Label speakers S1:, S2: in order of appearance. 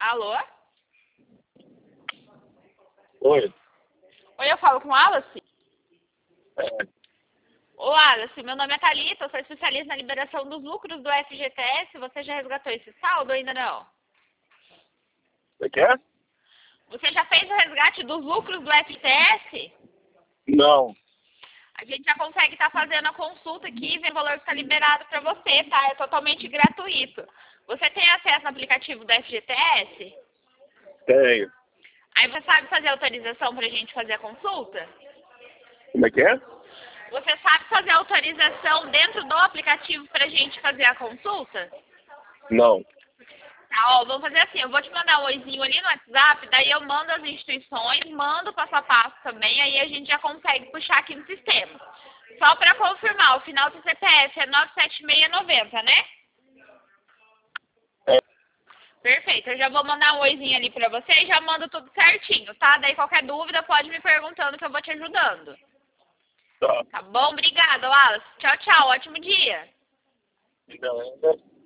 S1: Alô?
S2: Oi.
S1: Oi, eu falo com o Wallace?
S2: É,
S1: Ô, Wallace, meu nome é Thalita, eu sou especialista na liberação dos lucros do FGTS. Você já resgatou esse saldo ou ainda não?
S2: você quer?
S1: Você já fez o resgate dos lucros do FGTS?
S2: Não.
S1: A gente já consegue estar fazendo a consulta aqui, ver o valor que está liberado para você, tá? É totalmente gratuito. Você tem acesso no aplicativo do FGTS?
S2: Tenho.
S1: Aí você sabe fazer autorização para a gente fazer a consulta?
S2: Como é que é?
S1: Você sabe fazer autorização dentro do aplicativo para a gente fazer a consulta?
S2: Não.
S1: Tá, ó, vamos fazer assim, eu vou te mandar um oizinho ali no WhatsApp, daí eu mando as instituições, mando o passo a passo também, aí a gente já consegue puxar aqui no sistema. Só para confirmar, o final do CPF é 97690, né?
S2: É,
S1: Perfeito, eu já vou mandar um oizinho ali pra você e já mando tudo certinho, tá? Daí qualquer dúvida pode me perguntando que eu vou te ajudando.
S2: tá.
S1: Tá bom? Obrigada, Wallace. Tchau, tchau. Ótimo dia.
S2: Beleza.